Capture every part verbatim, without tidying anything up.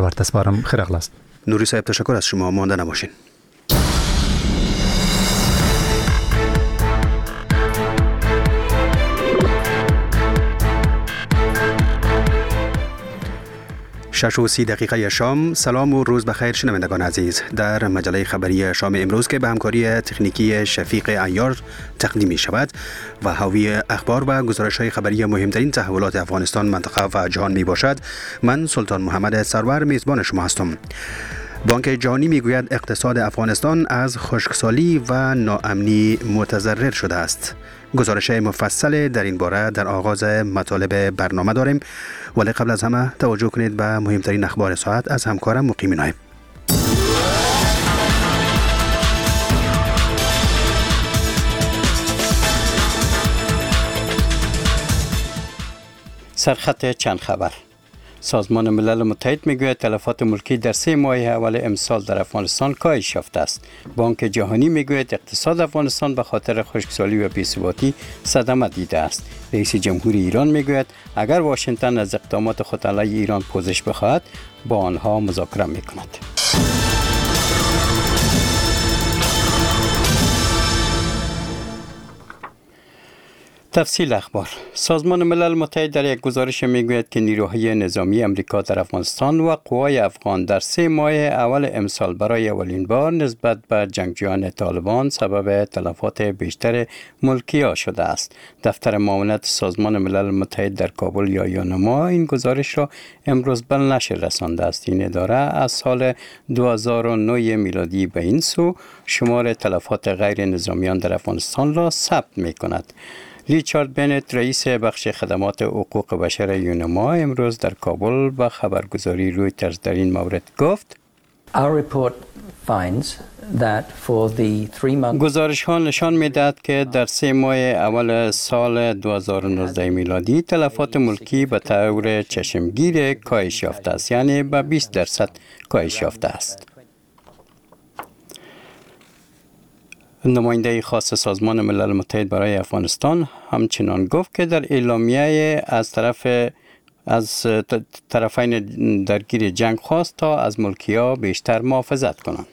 خبر تسپارم. خیر اخلاص. نوری صاحب تشکر از شما، مانده نباشین. شش و سی دقیقه شام. سلام و روز بخیر شنوندگان عزیز. در مجله خبری شام امروز که به همکاری تکنیکی شفیق عیار تقدیم می شود و حاوی اخبار و گزارش های خبری مهمترین تحولات افغانستان، منطقه و جهان می باشد، من سلطان محمد سرور میزبان شما هستم. بانک جهانی میگوید اقتصاد افغانستان از خشکسالی و ناامنی متضرر شده است. گزارش مفصل در این باره در آغاز مطالب برنامه داریم، ولی قبل از همه توجه کنید به مهمترین اخبار ساعت از همکارم مقیم نایب. سرخط چند خبر. سازمان ملل متحد میگوید تلفات ملکی در سه ماه اول امسال در افغانستان کاهش یافته است. بانک جهانی میگوید اقتصاد افغانستان به خاطر خشکسالی و بی‌ثباتی صدمه دیده است. رئیس جمهوری ایران میگوید اگر واشنگتن از اقدامات خود علیه ایران پوزش بخواهد با آنها مذاکره میکند. تفصیل اخبار. سازمان ملل متحد در یک گزارش میگوید که نیروهای نظامی امریکا در افغانستان و قوای افغان در سه ماه اول امسال برای اولین بار نسبت به جنگجویان طالبان سبب تلفات بیشتر ملکی‌ها شده است. دفتر معاونت سازمان ملل متحد در کابل یا یونما این گزارش را امروز به نشر رسانده است. این اداره از سال دو هزار و نه میلادی به این سو شمار تلفات غیر نظامیان در افغانستان را ثبت می‌کند. ریچارد بنت رئیس بخش خدمات حقوق بشر یونما امروز در کابل با خبرگزاری رویترز در این مورد گفت گزارش ها نشان می‌دهد که در سه ماه اول سال دو هزار و نوزده میلادی تلفات ملکی به طور چشمگیر کاهش یافته است، یعنی به بیست درصد کاهش یافته است. نماینده خاص سازمان ملل متحد برای افغانستان همچنان گفت که در اعلامیه از طرف از طرفین درگیر جنگ خواست تا از ملکی‌ها بیشتر محافظت کنند.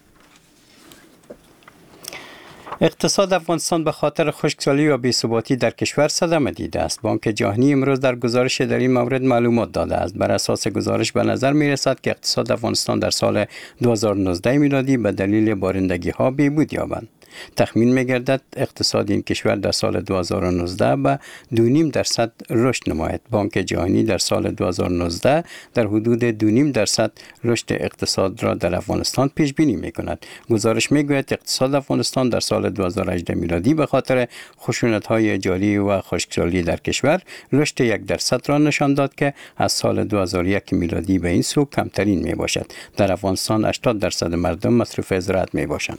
اقتصاد افغانستان به خاطر خشکسالی و بی‌ثباتی در کشور صدمه دیده است. بانک جهانی امروز در گزارش در این مورد معلومات داده است. بر اساس گزارش به نظر می رسد که اقتصاد افغانستان در سال دو هزار و نوزده میلادی به دلیل بارندگی ها بهبود یابد. تخمین می گردد اقتصاد این کشور در سال دو هزار و نوزده به دو و نیم درصد رشد نماید. بانک جهانی در سال دو هزار و نوزده در حدود دو و نیم درصد رشد اقتصاد را در افغانستان پیش بینی می کند. گزارش می گوید اقتصاد افغانستان در سال دو هزار و هجده میلادی به خاطر خشونت‌های جاری و خشکسالی در کشور رشد یک درصد را نشان داد که از سال دو هزار و یک میلادی به این سو کمترین می باشد. در افغانستان هشتاد درصد مردم مصروف زراعت می باشند.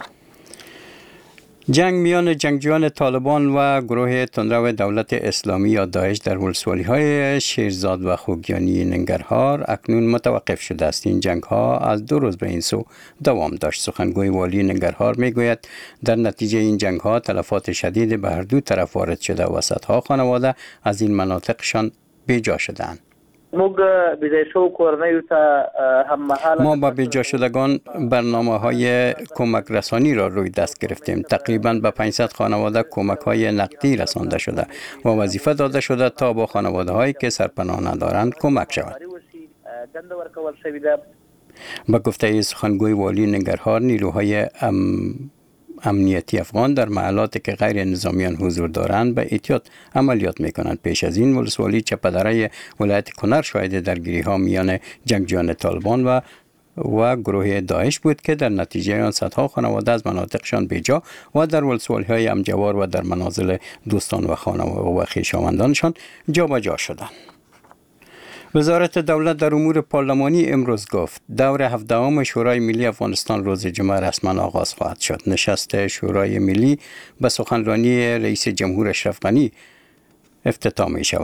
جنگ میان جنگجویان طالبان و گروه تندرو دولت اسلامی یا داعش در ولسوالی‌های شیرزاد و خوگیانی ننگرهار اکنون متوقف شده است. این جنگ‌ها از دو روز به این سو دوام داشت. سخنگوی والی ننگرهار میگوید در نتیجه این جنگ‌ها تلفات شدید به هر دو طرف وارد شده و صدها خانواده از این مناطقشان بیجا شدند. ما با بیجا شدگان برنامه های کمک رسانی را روی دست گرفتیم. تقریباً به پانصد خانواده کمک های نقدی رسانده شده و وظیفه داده شده تا با خانواده هایی که سرپناه ندارند کمک شود. با گفته سخنگوی والی ننگرهار، نیروهای ام امنیتی افغان در محلات که غیر نظامیان حضور دارند به احتیاط عملیات میکنند. پیش از این ولسوالی چپدره ولایت کنر شاهد درگیری ها میان جنگجویان طالبان و و گروه داعش بود که در نتیجه آن صدها خانواده از مناطقشان بیجا و در ولسوالی های امجوار و در منازل دوستان و خانواده و خویشاوندانشان جابجا شدند. وزارت دولت در امور پارلمانی امروز گفت دور هفدهم شورای ملی افغانستان روز جمعه رسما آغاز خواهد شد. نشست شورای ملی به سخنرانی رئیس جمهور اشرف غنی افتتاح می شود.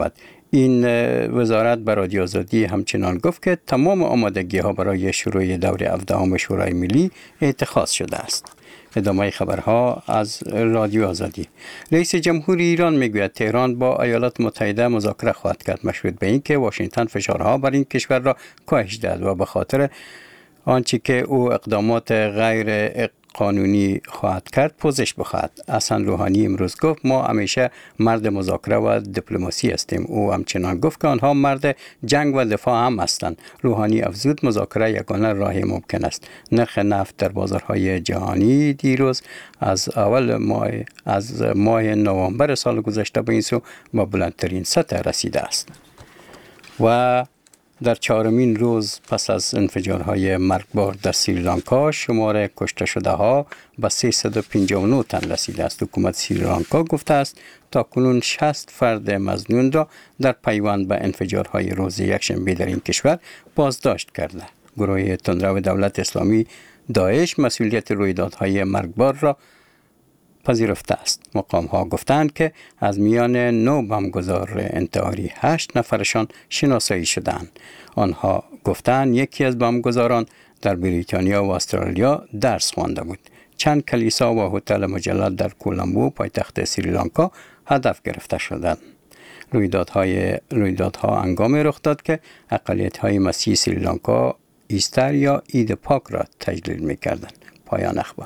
این وزارت به رادیو آزادی همچنان گفت که تمام آمادگی ها برای شروع دور هفدهم شورای ملی اتخاذ شده است. ادامه خبرها از رادیو آزادی. رئیس جمهور ایران میگوید تهران با ایالات متحده مذاکره خواهد کرد، مشروط به اینکه واشنگتن فشارها بر این کشور را کاهش دهد و به خاطر آنچه که او اقدامات غیر قانونی خواهد کرد پوزش بخواهد. حسن روحانی امروز گفت ما همیشه مرد مذاکره و دیپلماسی هستیم. او همچنان گفت که آنها مرد جنگ و دفاع هم هستند. روحانی افزود مذاکره یگانه راه ممکن است. نرخ نفت در بازارهای جهانی دیروز از اول ماه از ماه نوامبر سال گذشته به این سو به بلندترین سطح رسیده است. و در چهارمین روز پس از انفجارهای مرگبار در سریلانکا شمار کشته شده ها به سیصد و پنجاه و نه تن رسیده است. حکومت سریلانکا گفته است تا کنون شصت فرد مظنون را در پیوند به انفجارهای روز یکشنبه در این کشور بازداشت کرده. گروه تندرو دولت اسلامی داعش مسئولیت رویدادهای مرگبار را پذیرفته است. مقام ها گفتند که از میان نو بمبگذار انتحاری هشت نفرشان شناسایی شدند. آنها گفتند یکی از بمبگذاران در بریتانیا و استرالیا درس خوانده بود. چند کلیسا و هتل مجلل در کولمبو پایتخت سریلانکا هدف گرفته شدند. رویدادهای رویدادها هنگامی رخ داد که اقلیت‌های مسیحی سریلانکا ایستر یا عید پاک را تجلیل می‌کردند. پایان اخبار.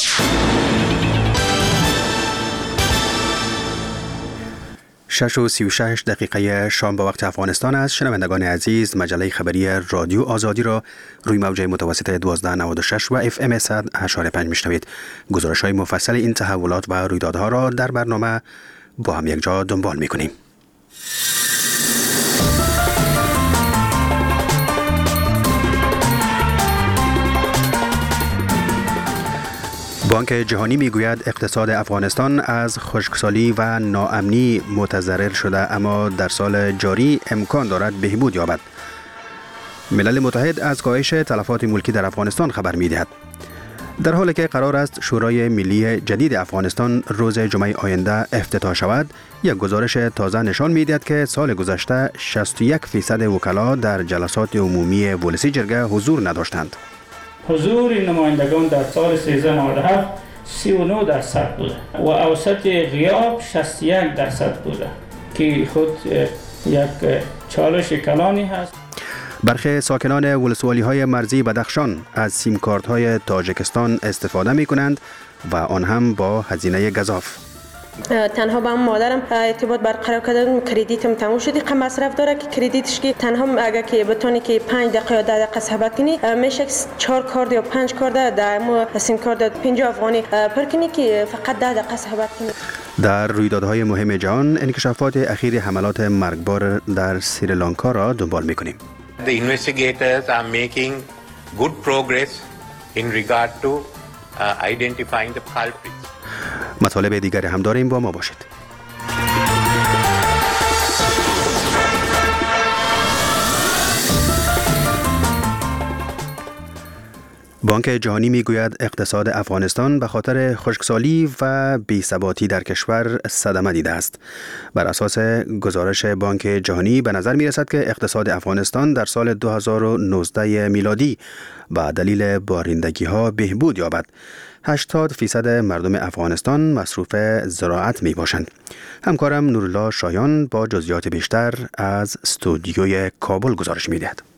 شش و سی و شش دقیقه شام به وقت افغانستان است. شنوندگان عزیز، مجله خبری رادیو آزادی را روی موج متوسط دوازده نود و شش و اف ام صد و هشت و پنج میشنوید. گزارش های مفصل این تحولات و رویدادها را در برنامه با هم یک جا دنبال میکنیم. بانک جهانی میگوید اقتصاد افغانستان از خشکسالی و ناامنی متضرر شده، اما در سال جاری امکان دارد بهبود یابد. ملل متحد از کاهش تلفات ملکی در افغانستان خبر میدهد. در حالی که قرار است شورای ملی جدید افغانستان روز جمعه آینده افتتاح شود، یک گزارش تازه نشان میدهد که سال گذشته شصت و یک درصد وکلا در جلسات عمومی ولسی جرگه حضور نداشتند. حضور نمایندگان در سال سیزده نود و هفت سی و نه درصد بوده و اوسط غیاب شصت و یک درصد بوده که خود یک چالش کلانی هست. برخی ساکنان ولسوالی های مرزی بدخشان از سیم کارت های تاجیکستان استفاده می کنند و آن هم با هزینه گزاف. تنها با مادرم ارتباط برقرار کردم، کردیتم تموم شد. قم مصرف داره که کردیتش که تنها اگه که بتونی که پنج دقیقه یا ده دقیقه صحبت کنی میشه چهار کارت یا پنج کارت در مو سیم کارت پنجاه افغانی پر کنی که فقط ده دقیقه صحبت کنی. در رویدادهای مهم جهان انکشافات اخیر حملات مرگبار در سریلانکا را دنبال می‌کنیم. The investigators are making good progress in regard to uh, identifying the culprits. مطالب دیگری هم داریم، با ما باشید. بانک جهانی میگوید اقتصاد افغانستان به خاطر خشکسالی و بی‌ثباتی در کشور صدمه دیده است. بر اساس گزارش بانک جهانی به نظر می رسد که اقتصاد افغانستان در سال دو هزار و نوزده میلادی به دلیل بارندگی ها بهبود یابد. هشتاد فیصد مردم افغانستان مصروف زراعت می باشند. همکارم نورالله شایان با جزئیات بیشتر از استودیوی کابل گزارش می دهد.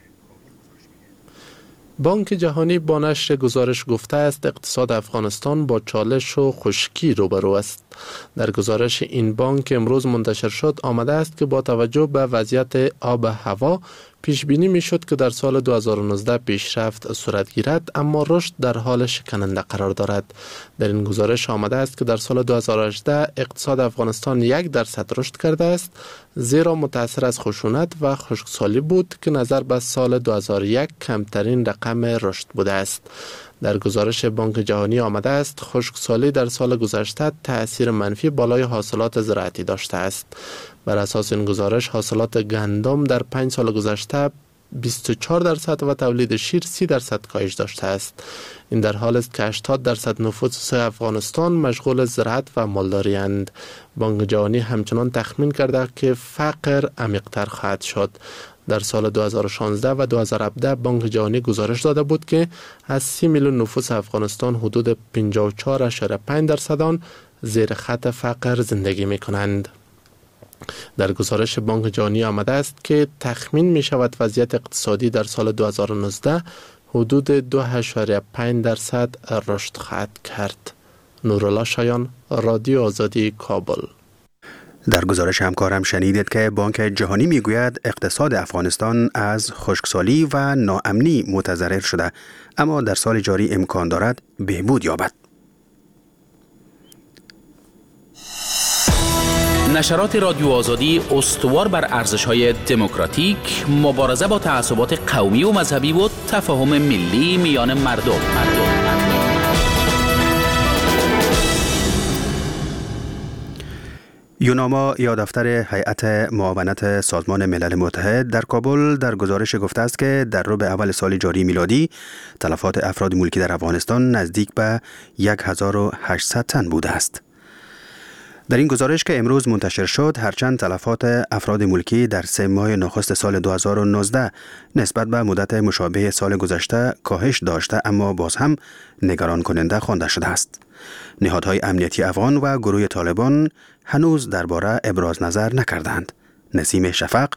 بانک جهانی با نشر گزارش گفته است اقتصاد افغانستان با چالش و خشکی روبرو است. در گزارش این بانک امروز منتشر شد آمده است که با توجه به وضعیت آب و هوا پیش بینی می شد که در سال دو هزار و نوزده پیشرفت صورت گیرد، اما رشد در حال شکننده قرار دارد. در این گزارش آمده است که در سال دو هزار و هجده اقتصاد افغانستان یک درصد رشد کرده است، زیرا متأثر از خشونت و خشکسالی بود که نظر به سال دو هزار و یک کمترین رقم رشد بوده است. در گزارش بانک جهانی آمده است خشکسالی در سال گذشته تأثیر منفی بالای حاصلات زراعتی داشته است. بر اساس این گزارش حاصلات گندم در پنج سال گذشته بیست و چهار درصد و تولید شیر سی درصد کاهش داشته است. این در حال است که هشتاد درصد نفوس افغانستان مشغول زراعت و مالداری اند. بانک جهانی همچنان تخمین کرده که فقر عمیق‌تر خواهد شد. در سال دو هزار و شانزده و دو هزار و هفده بانک جهانی گزارش داده بود که از سی میلیون نفوس افغانستان حدود پنجاه و چهار ممیز پنج درصد آن زیر خط فقر زندگی می کنند. در گزارش بانک جهانی آمده است که تخمین می شود وضعیت اقتصادی در سال دو هزار و نوزده حدود دو ممیز پنج درصد رشد خواهد کرد. نورالله شایان، رادیو آزادی، کابل. در گزارش همکارم شنیدید که بانک جهانی میگوید اقتصاد افغانستان از خشکسالی و ناامنی متضرر شده، اما در سال جاری امکان دارد بهبود یابد. نشرات رادیو آزادی استوار بر ارزش‌های دموکراتیک، مبارزه با تعصبات قومی و مذهبی و تفاهم ملی میان مردم. مردم. یوناما یا دفتر هیئت معاونت سازمان ملل متحد در کابل در گزارش گفته است که در ربع اول سال جاری میلادی تلفات افراد ملکی در افغانستان نزدیک به هزار و هشتصد تن بوده است. در این گزارش که امروز منتشر شد، هرچند تلفات افراد ملکی در سه ماه نخست سال دو هزار و نوزده نسبت به مدت مشابه سال گذشته کاهش داشته، اما باز هم نگران کننده خوانده شده است. نهادهای امنیتی افغان و گروه طالبان هنوز درباره ابراز نظر نکردند. نسیم شفق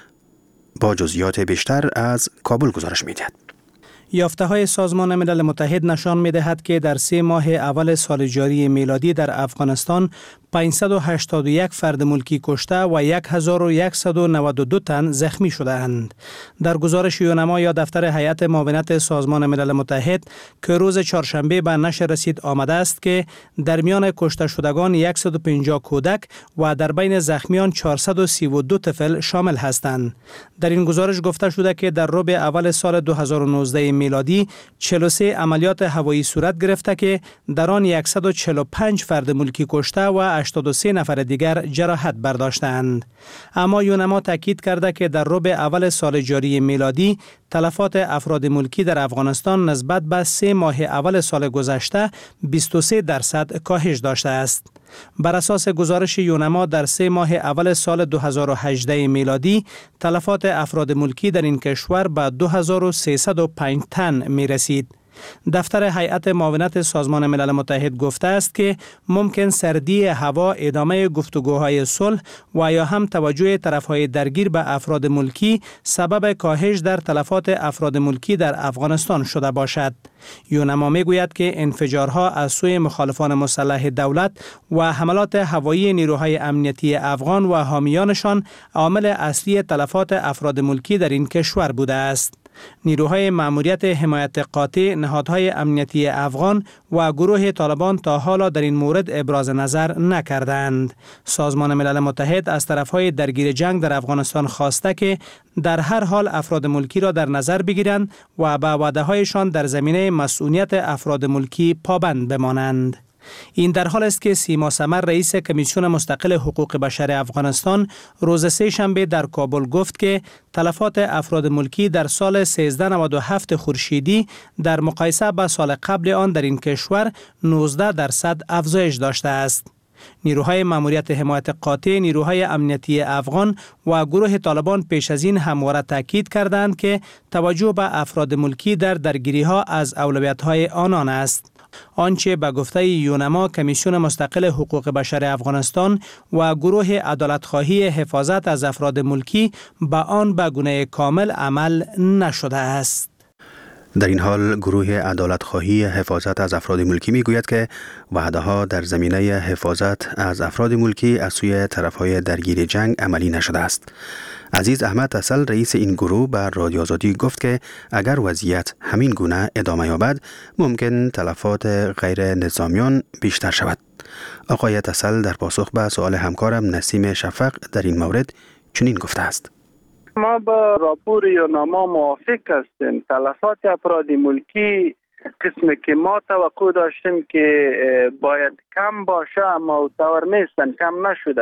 با جزئیات بیشتر از کابل گزارش می‌دهد. یافته‌های سازمان ملل متحد نشان می‌دهد که در سه ماه اول سال جاری میلادی در افغانستان پانصد و هشتاد و یک فرد ملکی کشته و هزار و صد و نود و دو تن زخمی شده‌اند. در گزارش یونما یا دفتر هیئت معاونت سازمان ملل متحد که روز چهارشنبه به نشر رسید آمده است که در میان کشته شدگان صد و پنجاه کودک و در بین زخمیان چهارصد و سی و دو طفل شامل هستند. در این گزارش گفته شده که در ربع اول سال دو هزار و نوزده میلادی چهل و سه عملیات هوایی صورت گرفته که در آن صد و چهل و پنج فرد ملکی کشته و هشتاد و سه نفر دیگر جراحت برداشتند. اما یونما تاکید کرده که در ربع اول سال جاری میلادی تلفات افراد ملکی در افغانستان نسبت به سه ماه اول سال گذشته بیست و سه درصد کاهش داشته است. بر اساس گزارش یونما در سه ماه اول سال دو هزار و هجده میلادی تلفات افراد ملکی در این کشور به دو هزار و سیصد و پنج تن می رسید. دفتر هیئت معاونت سازمان ملل متحد گفته است که ممکن سردی هوا، ادامه گفتگوهای صلح و یا هم توجه طرفهای درگیر به افراد ملکی سبب کاهش در تلفات افراد ملکی در افغانستان شده باشد. یونما میگوید که انفجارها از سوی مخالفان مسلح دولت و حملات هوایی نیروهای امنیتی افغان و حامیانشان عامل اصلی تلفات افراد ملکی در این کشور بوده است. نیروهای مأموریت حمایت قاطع، نهادهای امنیتی افغان و گروه طالبان تا حالا در این مورد ابراز نظر نکردند. سازمان ملل متحد از طرفهای درگیر جنگ در افغانستان خواسته که در هر حال افراد ملکی را در نظر بگیرند و به وعده‌هایشان در زمینه مسئولیت افراد ملکی پابند بمانند. این در حال است که سیما سمر رئیس کمیسیون مستقل حقوق بشر افغانستان روز سه شنبه در کابل گفت که تلفات افراد ملکی در سال سیزده نود و هفت خورشیدی در مقایسه با سال قبل آن در این کشور نوزده درصد افزایش داشته است. نیروهای مأموریت حمایت قاطع، نیروهای امنیتی افغان و گروه طالبان پیش از این همواره تاکید کردند که توجه به افراد ملکی در درگیری‌ها از اولویت‌های آنان است. آنچه به گفته یونما کمیسیون مستقل حقوق بشر افغانستان و گروه عدالتخواهی حفاظت از افراد ملکی به آن به گونه کامل عمل نشده است. در این حال گروه عدالتخواهی حفاظت از افراد ملکی میگوید که وعده‌ها در زمینه حفاظت از افراد ملکی از سوی طرف‌های درگیر جنگ عملی نشده است. عزیز احمد اصل رئیس این گروه بر رادیو آزادی گفت که اگر وضعیت همین گونه ادامه یابد ممکن تلفات غیر نظامیان بیشتر شود. آقای اصل در پاسخ به سوال همکارم نسیم شفق در این مورد چنین گفته است: ما با راپور یوناما موافق هستیم. تلفات افراد ملکی قسمی که ما توقع داشتیم که باید کم باشه اما طور نیستن، کم نشده.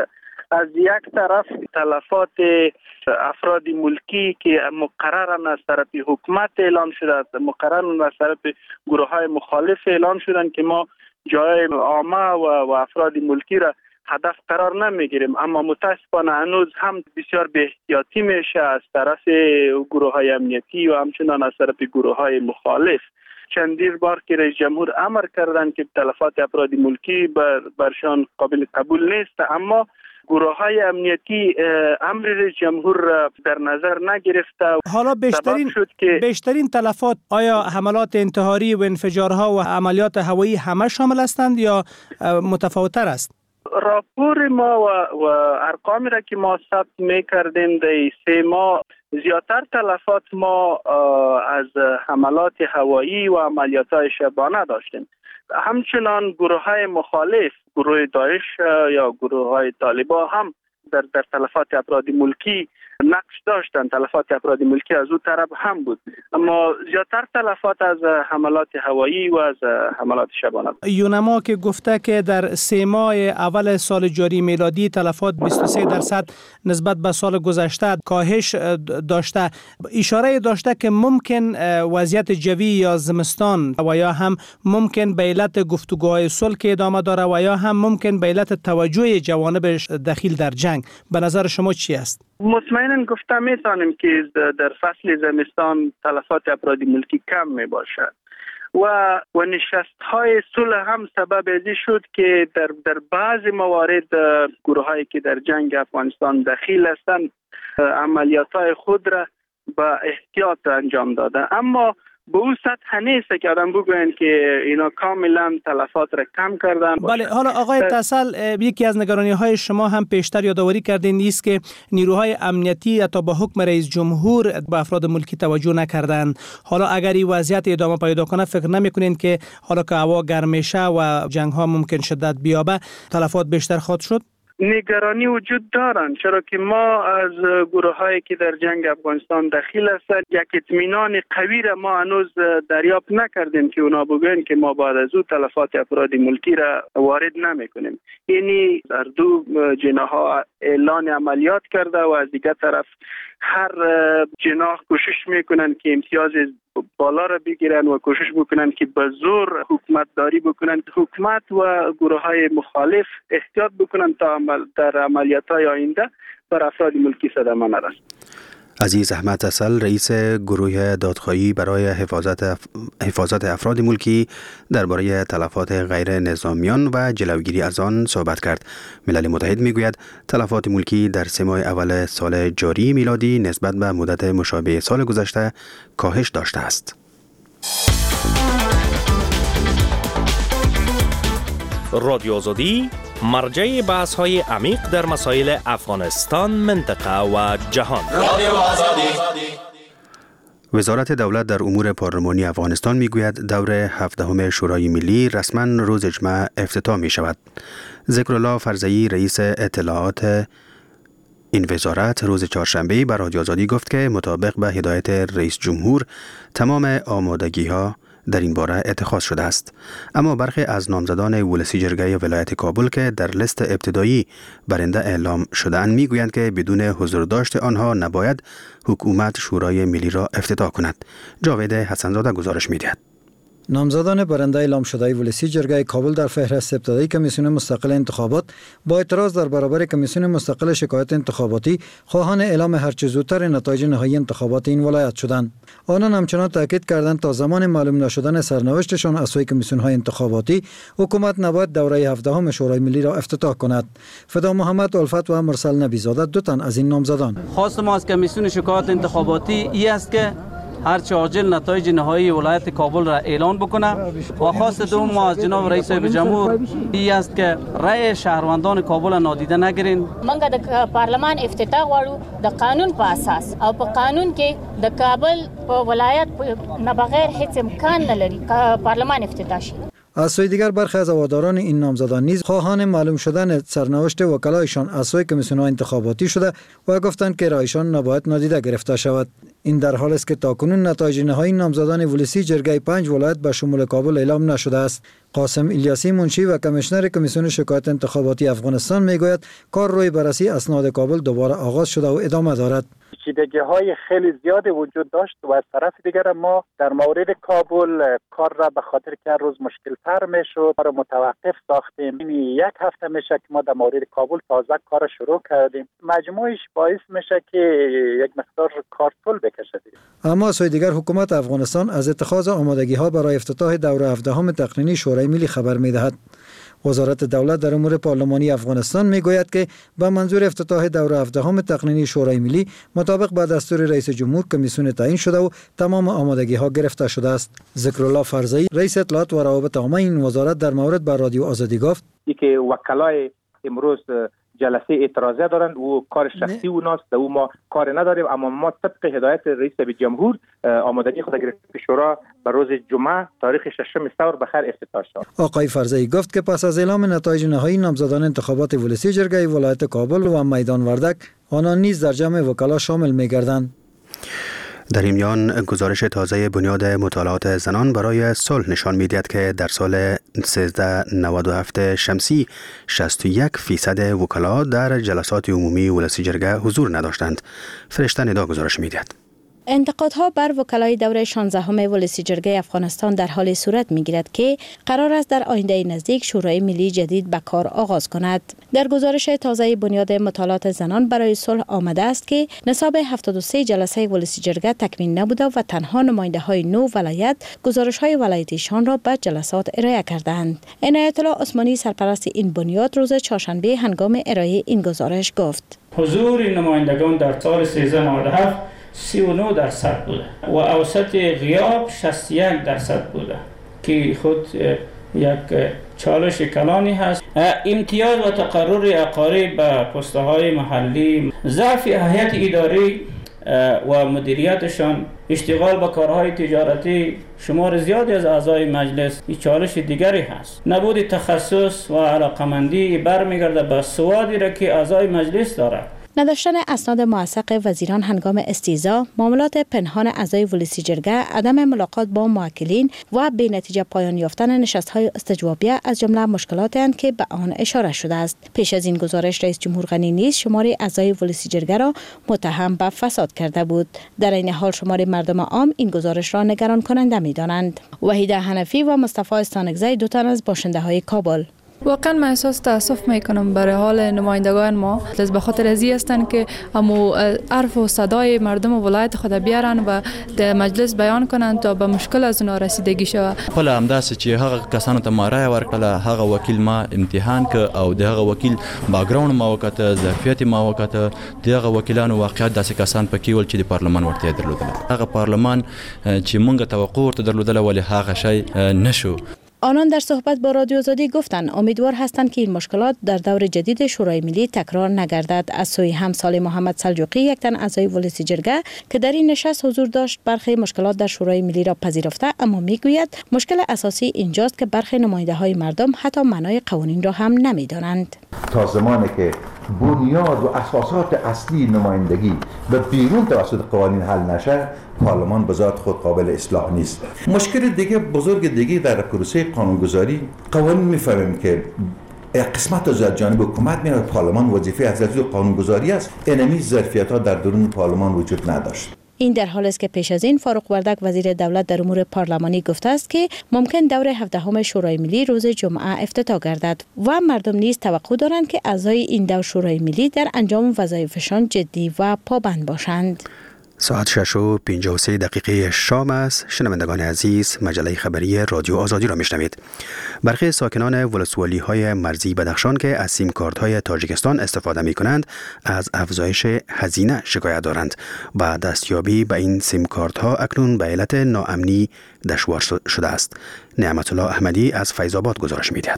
از یک طرف تلفات افراد ملکی که مقررن از طرف حکومت اعلام شده، مقررن از طرف گروه های مخالف اعلام شدن که ما جای عامه و, و افراد ملکی را هدف قرار نمیگیریم، اما متاسفانه هنوز هم بسیار به احتیاطی میشه از طرف گروه های امنیتی و همچنان از طرف گروه های مخالف. چندین بار که رئیس جمهور امر کردند که تلفات افراد ملکی بر برشان قابل قبول نیست، اما گروه های امنیتی امر رئیس جمهور در نظر نگرفته. حالا بیشترین که بیشترین تلفات آیا حملات انتحاری و انفجارها و عملیات هوایی همه شامل هستند یا متفاوت‌تر است؟ راپور ما و, و ارقامی را که ما ثبت می‌کردیم در سه ماه زیادتر تلفات ما از حملات هوایی و عملیات‌های شبانه داشتیم. همچنان گروه های مخالف، گروه داعش یا گروه های طالبان هم در, در تلفات افراد ملکی نقش داشتند. تلفات افراد ملکی از اون طرف هم بود، اما زیادتر تلفات از حملات هوایی و از حملات شبانه. یونما که گفته که در سه ماه اول سال جاری میلادی تلفات بیست و سه درصد نسبت به سال گذشته کاهش داشته، اشاره داشته که ممکن وضعیت جوی یا زمستان و یا هم ممکن به علت گفتگوهای صلح که ادامه داره و یا هم ممکن به علت توجه جوانب دخیل در جنگ. به نظر شما چی است؟ مطمئنا گفته میتونیم که در فصل زمستان تلفات افراد ملکی کم می باشد و و نشست های صلح هم سبب ازی شد که در در بعضی موارد گروه هایی که در جنگ افغانستان دخیل هستند عملیات های خود را با احتیاط انجام داده، اما به اون سطح نیست که آدم بگوین که اینا کاملا تلفات را کم کردن. بله، حالا آقای تسل، یکی از نگرانی های شما هم پیشتر یادآوری کردین نیست که نیروهای امنیتی حتی با حکم رئیس جمهور به افراد ملکی توجه نکردند. حالا اگر این وضعیت ادامه پیدا کنه فکر نمیکنین که حالا که هوا گرم میشه و جنگ ها ممکن شدت بیابه تلفات بیشتر خواهد شد؟ نگرانی وجود دارند، چرا که ما از گروه هایی که در جنگ افغانستان دخیل هستند یک اطمینان قوی را ما هنوز دریافت نکردیم که اونا بگوین که ما بعد از او تلفات افراد ملکی را وارد نمی کنیم. یعنی در دو جناح ها اعلان عملیات کرده و از دیگر طرف هر جناح کوشش میکنن که امتیاز بالا را بگیرن و کوشش بکنن که به زور حکومت داری بکنن. حکومت و گروه های مخالف احتیاط بکنن تا عمل در عملیات های آینده بر افراد ملکی صدمه نرسد. عزیز احمد تسل، رئیس گروه دادخواهی برای حفاظت اف... حفاظت افراد ملکی درباره تلفات غیر نظامیان و جلوگیری از آن صحبت کرد. ملل متحد میگوید تلفات ملکی در سه ماه اول سال جاری میلادی نسبت به مدت مشابه سال گذشته کاهش داشته است. رادیو آزادی مرجع بحث های عمیق در مسائل افغانستان، منطقه و جهان. رادیو آزادی. وزارت دولت در امور پارلمانی افغانستان میگوید دور هفدهم شورای ملی رسما روز جمعه افتتاح می شود. ذکرالله فرزئی، رئیس اطلاعات این وزارت، روز چهارشنبه بر رادیو آزادی گفت که مطابق به هدایت رئیس جمهور تمام آمادگی ها در این باره اتخاذ شده است، اما برخی از نامزدان ولسی جرگه ولایت کابل که در لیست ابتدایی برنده اعلام شده‌اند میگویند که بدون حضور داشت آنها نباید حکومت شورای ملی را افتتاح کند. جاوید حسنزاده گزارش می‌دهد. نامزدان برنده اعلام شده ولسی جرگه کابل در فهرست ابتدایی کمیسیون مستقل انتخابات با اعتراض در برابر کمیسیون مستقل شکایت انتخاباتی خواهان اعلام هرچه زودتر نتایج نهایی انتخابات این ولایت شدند. آنان همچنان تاکید کردند تا زمان معلوم نشدن سرنوشتشان از سوی کمیسیون های انتخاباتی حکومت نباید دوره هفدهم شورای ملی را افتتاح کند. فدا محمد الفت و مرسل نبیزاده دو تن از این نامزدان. خواست ما از کمیسیون شکایت انتخاباتی ای است که هرچه عاجل نتایج نهایی ولایت کابل را اعلان بکنه و خواست دوم ما از جناب رئیس جمهور ای است که رأی شهروندان کابل نادیده نگیرین. منګه د پارلمان افتتاح غواړو د قانون په اساس او په قانون کې د کابل په ولایت نه بغیر هیڅ امکان نه لري پارلمان افتتاح شي. از سوی دیگر برخی از هواداران این نامزدان نیز خواهان معلوم شدن سرنوشت وکلایشان از سوی کمیسیون انتخاباتی شده و گفتند که رایشان نباید نادیده گرفته شود. این در حالی است که تاکنون نتایج نهایی نامزدان ولسی جرگه پنج ولایت به شمول کابل اعلام نشده است. قاسم الیاسی منشی و کمیشنر کمیسیون شکایت انتخاباتی افغانستان میگوید کار روی بررسی اسناد کابل دوباره آغاز شده و ادامه دارد. پیچیدگی های خیلی زیادی وجود داشت و از طرف دیگر ما در مورد کابل کار را به خاطر که روز مشکل تر میشد را متوقف ساختیم. این یک هفته میشه که ما در مورد کابل تازه کار شروع کردیم. مجموعش باعث میشه که یک مقدار کار طول بکشه. اما سوی دیگر حکومت افغانستان از اتخاذ آمادگی ها برای افتتاح دوره هفدهم تقنینی شورای ملی خبر میدهد. وزارت دولت در امور پارلمانی افغانستان میگوید که به منظور افتتاح دوره هفدهم تقنینی شورای ملی مطابق با دستور رئیس جمهور کمیسیون تعیین شده و تمام آمادگی ها گرفته شده است. ذکرالله فرزئی رئیس اطلاعات و روابط عامه این وزارت در مورد به رادیو آزادی گفت که وکلای امروز جلسه اعتراضیه دارند و کار شخصی اوناست و ما کار نداریم، اما ما طبق هدایت رئیس جمهور آمادگی خود گرفتیم که شورا بر روز جمعه تاریخ ششم ثور بخیر افتتاح شد. آقای فرزئی گفت که پس از اعلام نتایج نهایی نامزدان انتخابات ولسی جرگه ولایت کابل و میدان وردک آنان نیز در جمع وکلا شامل می‌گردند. در این میان گزارش تازه بنیاد مطالعات زنان برای صلح نشان می‌دهد که در سال سیزده نود و هفت شمسی شصت و یک فیصد وکلا در جلسات عمومی ولسی جرگه حضور نداشتند. فرشته ندا گزارش می‌دهد. انتقادها بر وکلای دوره شانزدهم ولسی جرگه افغانستان در حال صورت می‌گیرد که قرار است در آینده نزدیک شورای ملی جدید به کار آغاز کند. در گزارش تازه بنیاد مطالعات زنان برای صلح آمده است که نصاب هفتاد و سه جلسه ولسی جرگه تکمیل نبوده و تنها نماینده‌های نو ولایت گزارش‌های ولایتیشان را به جلسات ارائه کردند. عنایت الله عثمانی سرپرست این بنیاد روز چهارشنبه هنگام ارائه این گزارش گفت: حضور نمایندگان در سال سیزده نود و هفت سی و نه درصد بوده و اوسط غیاب شصت و یک درصد بوده که خود یک چالش کلانی هست. امتیاز و تقرر اقارب به پست‌های محلی، ضعف هیئت اداری و مدیریتشان، اشتغال به کارهای تجارتی شمار زیادی از اعضای مجلس این چالش دیگری هست. نبود تخصص و علاقمندی برمیگرده به سوادی را که اعضای مجلس دارد. نداشتن اسناد موثق وزیران هنگام استیضاح، معاملات پنهان اعضای ولسی جرگه، عدم ملاقات با موکلین و به نتیجه پایان یافتن نشست‌های استجوابیه از جمله مشکلاتی اند که به آن اشاره شده است. پیش از این گزارش رئیس جمهور غنی نیز شمار اعضای ولسی جرگه را متهم به فساد کرده بود. در این حال شمار مردم عام این گزارش را نگران کننده می‌دانند. وحیده حنفی و مصطفی استانکزی دو تن از باشنده‌های کابل: واقعا من احساس تاسف میکنم برای حال نمایندگان ما، از به خاطر ازی هستند که امو عرف و صدای مردم ولایت خود بیارن و در مجلس بیان کنند تا به مشکل از اونا رسیدگی شود. خپل همداسې چې هغه کسانو ته ما رایه ورکړه، هغه وکیل ما امتحان ک او دغه وکیل باګراوند ما وکړه، ظرفیت ما وکړه، دغه وکیلانو واقعیت داسې کسان پکې ول چې د پارلمان ورته درلودل. هغه پارلمان چې مونږ توقع ورته درلودل ولی هغه شی نشو. آنان در صحبت با رادیو آزادی گفتند امیدوار هستند که این مشکلات در دور جدید شورای ملی تکرار نگردد. از سوی همسال محمد سلجوقی، یک تن اعضای ولسی جرگه که در این نشست حضور داشت، برخی مشکلات در شورای ملی را پذیرفته، اما میگوید مشکل اساسی اینجاست که برخی نماینده‌های مردم حتی معنای قوانین را هم نمیدانند. تا زمانی که بنیاد و اساسات اصلی نمایندگی به بیرون توسط قوانین حل نشه، پارلمان به ذات خود قابل اصلاح نیست. مشکل دیگه بزرگ دیگه در پروسه قانونگذاری، قوانین میفهمیم که قسمت از جانب حکومت میاد، پارلمان وظیفه از قانونگذاری است. اینمی ظرفیت‌ها در درون پارلمان وجود نداشت. این در حالی است که پیش از این فاروق وردک وزیر دولت در امور پارلمانی گفته است که ممکن دور هفدهم شورای ملی روز جمعه افتتاح گردد و مردم نیز توقع دارند که اعضای این دور شورای ملی در انجام وظایفشان جدی و پابند باشند. ساعت شش و پنجاه و سه دقیقه شام است. شنوندگان عزیز، مجله خبری رادیو آزادی را میشنوید. برخی ساکنان ولسوالی های مرزی بدخشان که از سیم کارت های تاجیکستان استفاده می کنند از افزایش هزینه شکایت دارند. با دستیابی به این سیم کارت ها اکنون به علت ناامنی دشوار شده است. نعمت الله احمدی از فیض آباد گزارش می دهد.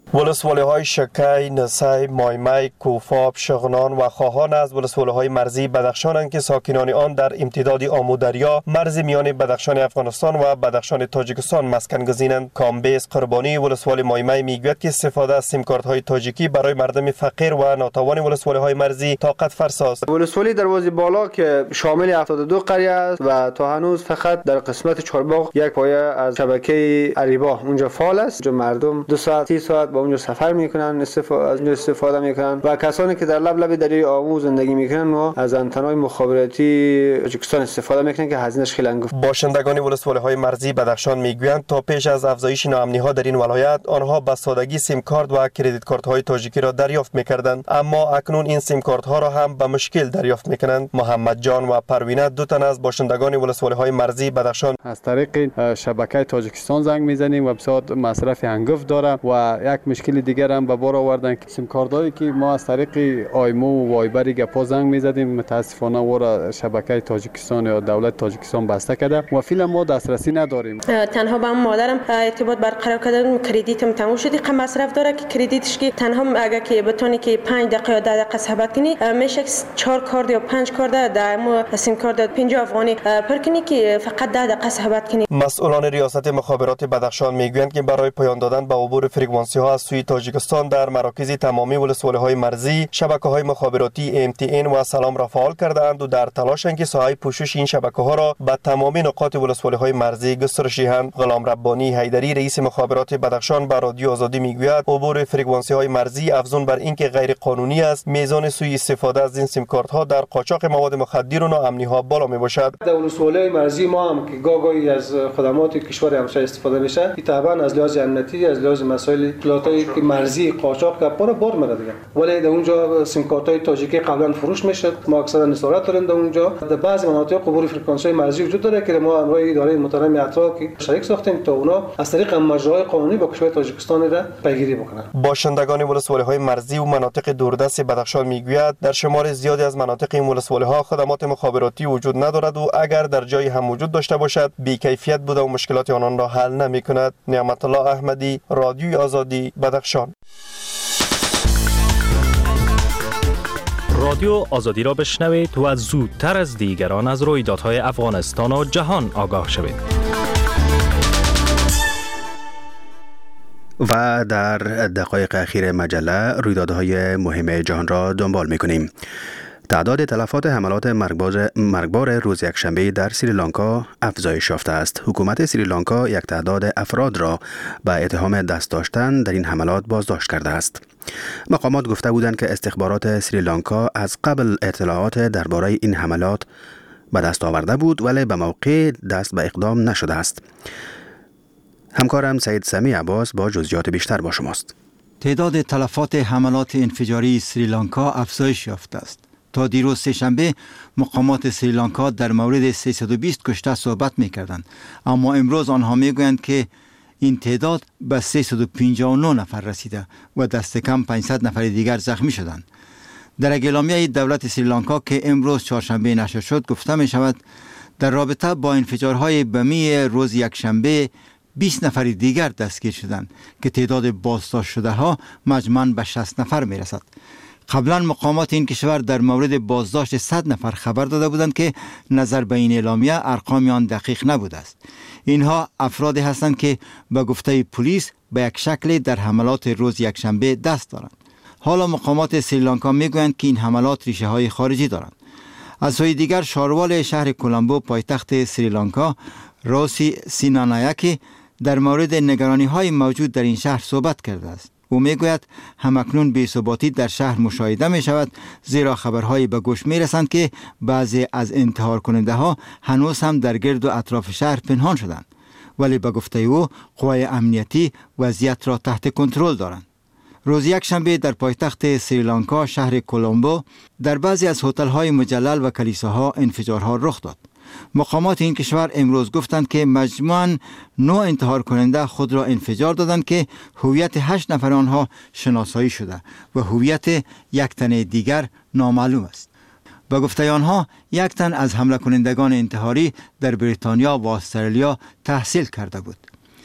ولسوالی‌های شکی، نسای، مایمای، کوفاب، شغنان و خواهان از ولسوالی‌های مرزی بدخشانند که ساکنان آن در امتداد آمودریا مرز میان بدخشان افغانستان و بدخشان تاجیکستان مسکن گزینند. کامبیز قربانی ولسوالی مایمای میگوید که استفاده از سیم کارت های تاجیکی برای مردم فقیر و ناتوان ولسوالی‌های مرزی طاقت فرساست. ولسوالی دروازه بالا که شامل هفتاد و دو قریه است و تا هنوز فقط در قسمت چهارباغ یک پایه از شبکه اریبا اونجا فعال است. اونجا مردم دو ساعت سی ساعت با اونجا سفر میکنن، استفاده از اونجا استفاده میکنن و کسانی که در لب لب دریای آمو زندگی میکنن و از آنتن‌های مخابراتی تاجیکستان استفاده میکنن که هزینه‌اش خیلی انگفت. باشندگان ولسوالی‌های مرزی بدخشان میگویند تا پیش از افزایش ناامنی‌ها در این ولایت آنها به سادگی سیم کارت و کریدیت کارت‌های تاجیکی را دریافت میکردند، اما اکنون این سیم کارت‌ها را هم به مشکل دریافت میکنند. محمد جان و پروینه دو تن از باشندگان ولسوالی‌های مرزی بدخشان از طریق شبکه تاجیکستان زنگ میزنیم و بسیار مصرف انگفت داره و یک مشکل دیگر هم به بار آوردن که سیم کارتایی که ما از طریق آیمو و وایبر گپا زنگ میزدیم متاسفانه و شبکه تاجیکستان یا دولت تاجیکستان بسته کرده و فعلا ما دسترسی نداریم. تنها با مادرم ارتباط برقرار کردم، کردیتم تموم شد. قم مصرف داره که کردیتش که تنها اگه که بتونی که پنج دقیقه یا ده دقیقه صحبت کنی میشه چهار کارت یا پنج کارت در سیم کارت پنجاه افغانی پر کنی که فقط ده دقیقه صحبت کنی. مسئولان ریاست مخابرات بدخشان میگویند که برای پایان دادن به عبور فرکانسی ها از سوی تاجیکستان در مراکز تمامی ولسوالی‌های مرزی شبکه‌های مخابراتی ام تی ان و سلام را فعال کرده‌اند و در تلاشند که ساحه پوشش این شبکه‌ها را به تمامی نقاط ولسوالی‌های مرزی گسترش دهند. غلام ربانی حیدری رئیس مخابرات بدخشان به رادیو آزادی میگوید عبور فرکانسی‌های مرزی افزون بر اینکه غیر قانونی است، میزان سوء استفاده از این سیم کارت‌ها در قاچاق مواد مخدر و ناامنی‌ها بالا میباشد. در ولسوالی‌های مرزی ما هم که گاگایی از خدمات کشور همسایه استفاده میشه، طبعا از لحاظ امنیتی از لحاظ مسائل اطلاعاتی که مرزی قاچاق که پاره بار میره دیگه، ولی در اونجا سیم کارت‌های تاجیکی قبلا فروش میشد. ما اکثرا نظارت داریم در اونجا. در بعضی مناطق عبور فرکانسی‌های مرزی وجود داره که ما امروز اداره محترم اطراف که شریک ساختیم تا اونا از طریق مجراهای قانونی با کشور تاجیکستان را پیگیری بکنن. باشندگان ولسوالی‌های مرزی و مناطق دوردست بدخشان میگوید در شمار زیادی از مناطق این ولسوالی‌ها خدمات مخابراتی وجود ندارد و اگر در جایی هم وجود داشته باشد بی‌کیفیت بوده و مشکلات آنان را حل نمی‌کند. نعمت الله احمدی، رادیوی آزادی، بدخشان. رادیو آزادی را بشنوید و زودتر از دیگران از رویدادهای افغانستان و جهان آگاه شوید. و در دقایق اخیر مجله رویدادهای مهم جهان را دنبال می‌کنیم. تعداد تلفات حملات مرگبار روز یکشنبه در سریلانکا افزایش یافته است. حکومت سریلانکا یک تعداد افراد را به اتهام دست داشتن در این حملات بازداشت کرده است. مقامات گفته بودند که استخبارات سریلانکا از قبل اطلاعات درباره این حملات به دست آورده بود ولی به موقع دست به اقدام نشده است. همکارم سید سمی عباس با جزئیات بیشتر با شماست. تعداد تلفات حملات انفجاری سریلانکا افزایش یافته است. تا دیروز سه‌شنبه مقامات سریلانکا در مورد سیصد و بیست کشته صحبت می‌کردند، اما امروز آنها می‌گویند که این تعداد به سیصد و پنجاه و نه نفر رسیده و دست کم پانصد نفر دیگر زخمی شدند. در اعلامیه دولت سریلانکا که امروز چهارشنبه نشر شد گفته می‌شود در رابطه با انفجارهای بمی روز یکشنبه بیست نفر دیگر دستگیر شدند که تعداد بازداشت شده ها مجموعاً به شصت نفر می‌رسد. قبلا مقامات این کشور در مورد بازداشت صد نفر خبر داده بودند که نظر به این اعلامیه ارقام آن دقیق نبوده است. اینها افرادی هستند که به گفته پلیس به یک شکل در حملات روز یکشنبه دست دارند. حالا مقامات سریلانکا میگویند که این حملات ریشه های خارجی دارند. از سوی دیگر شاروال شهر کولامبو پایتخت سریلانکا روسی سینانایاکی در مورد نگرانی های موجود در این شهر صحبت کرده است. او میگوید همکنون بی‌ثباتی در شهر مشاهده می شود، زیرا خبرهایی به گوش می رسند که بعضی از انتحار کننده ها هنوز هم در گرد و اطراف شهر پنهان شدند، ولی به گفته او قوای امنیتی وضعیت را تحت کنترل دارند. روز یکشنبه در پایتخت سریلانکا شهر کولامبو در بعضی از هتل‌های مجلل و کلیساها انفجارها رخ داد. مقامات این کشور امروز گفتند که مجموعاً نه انتحار کننده خود را انفجار دادند که هویت هشت نفر آنها شناسایی شده و هویت یک تن دیگر نامعلوم است. به گفته آنها یک تن از حمله کنندگان انتحاری در بریتانیا و استرالیا تحصیل کرده بود.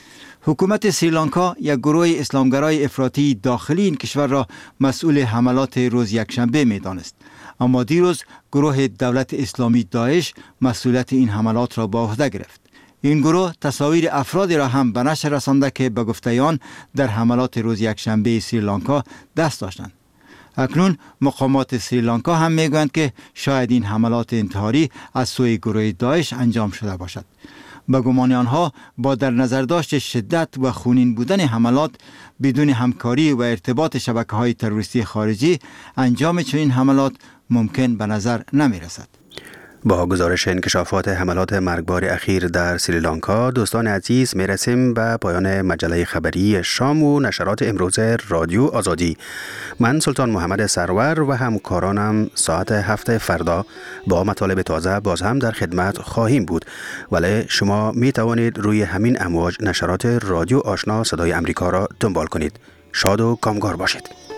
حکومت سریلانکا یک گروه اسلامگرای افراطی داخلی این کشور را مسئول حملات روز یکشنبه می دانست. اما دیروز گروه دولت اسلامی داعش مسئولیت این حملات را به عهده گرفت. این گروه تصاویر افرادی را هم به نشر رسانده که به گفته آن در حملات روز یکشنبه سریلانکا دست داشتند. اکنون مقامات سریلانکا هم میگویند که شاید این حملات انتحاری از سوی گروه داعش انجام شده باشد. به گمان آنها با در نظر داشت شدت و خونین بودن حملات بدون همکاری و ارتباط شبکه‌های تروریستی خارجی انجام چنین حملات ممکن به نظر نمی رسد. با گزارش انکشافات حملات مرگبار اخیر در سریلانکا، دوستان عزیز میرسیم به پایان مجله خبری شام و نشرات امروز رادیو آزادی. من سلطان محمد سرور و همکارانم ساعت هفت فردا با مطالب تازه باز هم در خدمت خواهیم بود، ولی شما می توانید روی همین امواج نشرات رادیو آشنا صدای امریکا را دنبال کنید. شاد و کامگار باشید.